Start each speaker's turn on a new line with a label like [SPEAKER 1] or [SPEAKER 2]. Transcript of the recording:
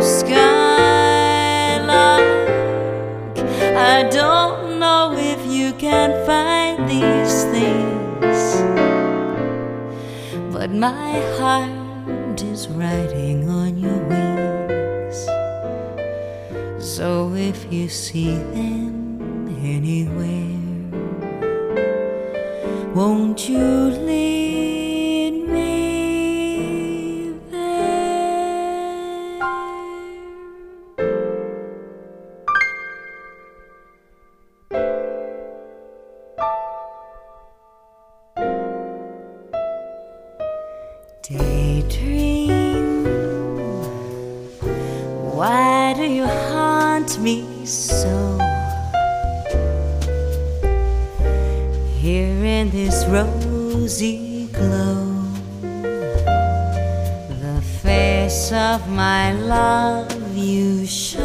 [SPEAKER 1] skylark. I don't know if you can find these things, but my heart is riding on your wings. So if you see them anywhere, won't you lead me there? Daydream, why do you haunt me so? Here in this rosy glow, the face of my love you show.